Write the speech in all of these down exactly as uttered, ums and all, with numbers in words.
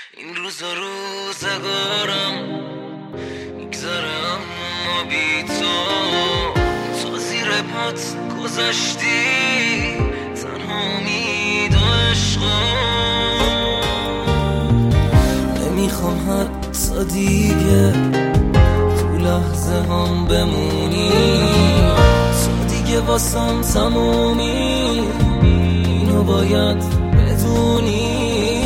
این روزا روزگارم میگذره اما بی تو تو زیر پات گذاشتی تنها امید و عشقم. نمیخوام حتی دیگه تو لحظه هم بمونی، تو دیگه واسم تمومی، اینو باید بدونی.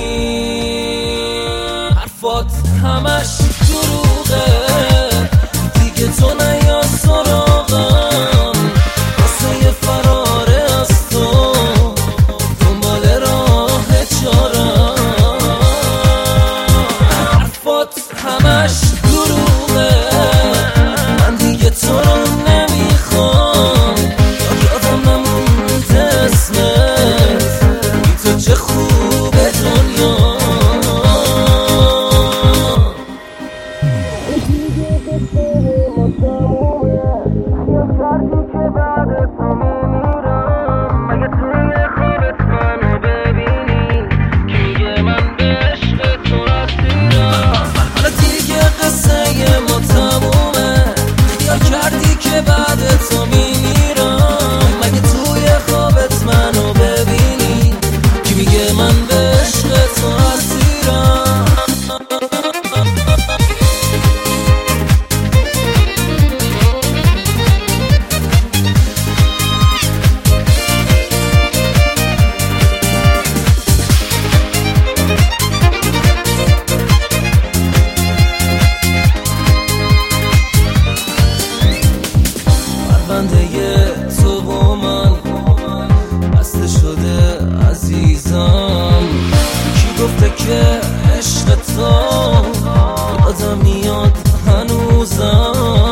حرفات همش دروغه، دیگه تو نیا سراغم، واسه یه فراره از تو دنبال راه چارم. حرفات همش دروغه، من دیگه تو رو نمیخوام، یادم نمونده اسمت، بی تو چه خوبه دنیا. بعد تو میمیرم، مگه توی خوابت منو ببینی کی میگه من به عشق تو اسیرم. تو و من بسته شده عزیزم، کی گفته که عشق تو یادم میاد هنوزم.